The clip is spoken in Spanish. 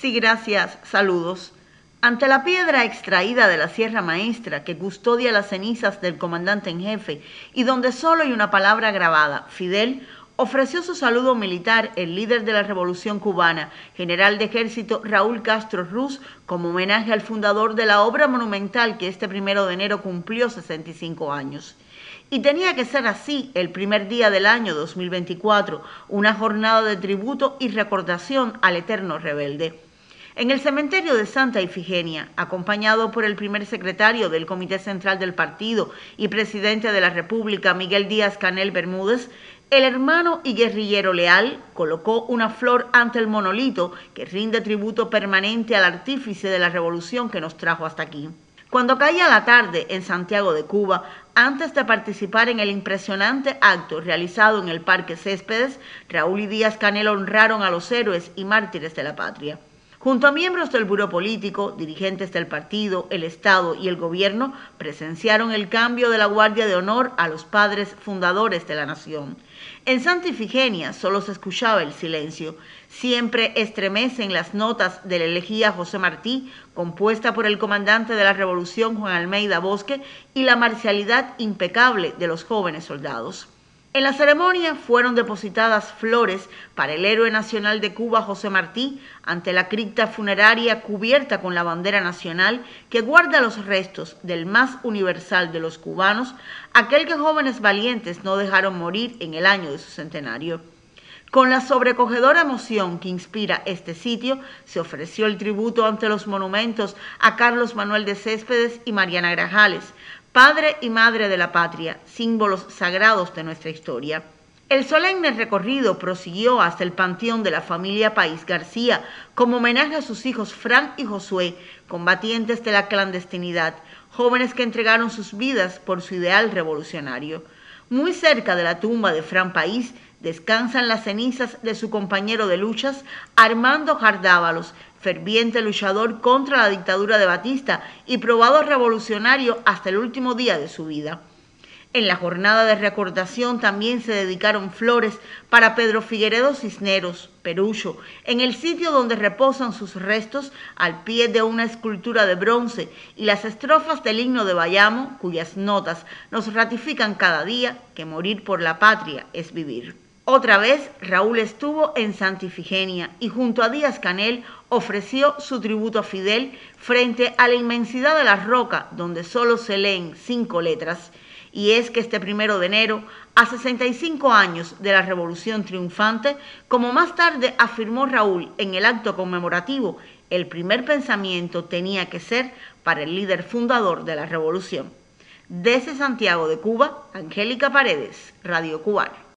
Sí, gracias. Saludos. Ante la piedra extraída de la Sierra Maestra que custodia las cenizas del comandante en jefe y donde solo hay una palabra grabada, Fidel, ofreció su saludo militar el líder de la Revolución Cubana, general de ejército Raúl Castro Ruz, como homenaje al fundador de la obra monumental que este 1 de enero cumplió 65 años. Y tenía que ser así el primer día del año 2024, una jornada de tributo y recordación al eterno rebelde. En el cementerio de Santa Ifigenia, acompañado por el primer secretario del Comité Central del Partido y presidente de la República, Miguel Díaz-Canel Bermúdez, el hermano y guerrillero leal colocó una flor ante el monolito que rinde tributo permanente al artífice de la revolución que nos trajo hasta aquí. Cuando caía la tarde en Santiago de Cuba, antes de participar en el impresionante acto realizado en el Parque Céspedes, Raúl y Díaz-Canel honraron a los héroes y mártires de la patria. Junto a miembros del buró político, dirigentes del partido, el Estado y el gobierno, presenciaron el cambio de la Guardia de Honor a los padres fundadores de la nación. En Santa Ifigenia solo se escuchaba el silencio. Siempre estremecen las notas de la elegía José Martí, compuesta por el comandante de la Revolución Juan Almeida Bosque, y la marcialidad impecable de los jóvenes soldados. En la ceremonia fueron depositadas flores para el héroe nacional de Cuba, José Martí, ante la cripta funeraria cubierta con la bandera nacional que guarda los restos del más universal de los cubanos, aquel que jóvenes valientes no dejaron morir en el año de su centenario. Con la sobrecogedora emoción que inspira este sitio, se ofreció el tributo ante los monumentos a Carlos Manuel de Céspedes y Mariana Grajales, padre y madre de la patria, símbolos sagrados de nuestra historia. El solemne recorrido prosiguió hasta el panteón de la familia País García como homenaje a sus hijos Fran y Josué, combatientes de la clandestinidad, jóvenes que entregaron sus vidas por su ideal revolucionario. Muy cerca de la tumba de Fran País descansan las cenizas de su compañero de luchas, Armando Jardávalos, ferviente luchador contra la dictadura de Batista y probado revolucionario hasta el último día de su vida. En la jornada de recordación también se dedicaron flores para Pedro Figueredo Cisneros, Perucho, en el sitio donde reposan sus restos al pie de una escultura de bronce y las estrofas del himno de Bayamo, cuyas notas nos ratifican cada día que morir por la patria es vivir. Otra vez, Raúl estuvo en Santa Ifigenia y junto a Díaz-Canel ofreció su tributo a Fidel frente a la inmensidad de la roca donde solo se leen 5 letras. Y es que este 1 de enero, a 65 años de la Revolución Triunfante, como más tarde afirmó Raúl en el acto conmemorativo, el primer pensamiento tenía que ser para el líder fundador de la Revolución. Desde Santiago de Cuba, Angélica Paredes, Radio Cubana.